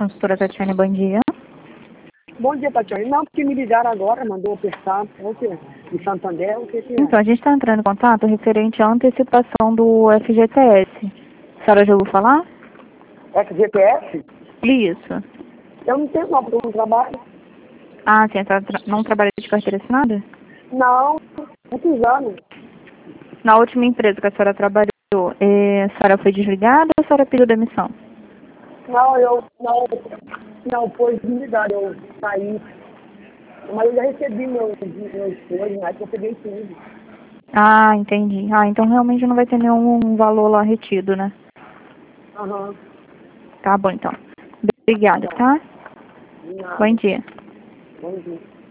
consultora Tatiane, bom dia. Bom dia, Tatiane. Não, porque me ligaram agora, mandou apertar, o quê? Em Santander, o que é? Então, a gente está entrando em contato referente à antecipação do FGTS. A senhora já ouviu falar? FGTS? Isso. Eu não tenho não, porque eu não trabalho. Ah, sim, não trabalha de carteira assinada? Não, muitos anos. Na última empresa que a senhora trabalhou, a senhora foi desligada ou a senhora pediu demissão? Não, foi desligado, eu saí. Mas eu já recebi meus coisas, né, que eu peguei tudo. Ah, entendi. Ah, então realmente não vai ter nenhum valor lá retido, né? Aham. Tá bom, então. Obrigada, tá? De nada. Bom dia. Bom dia.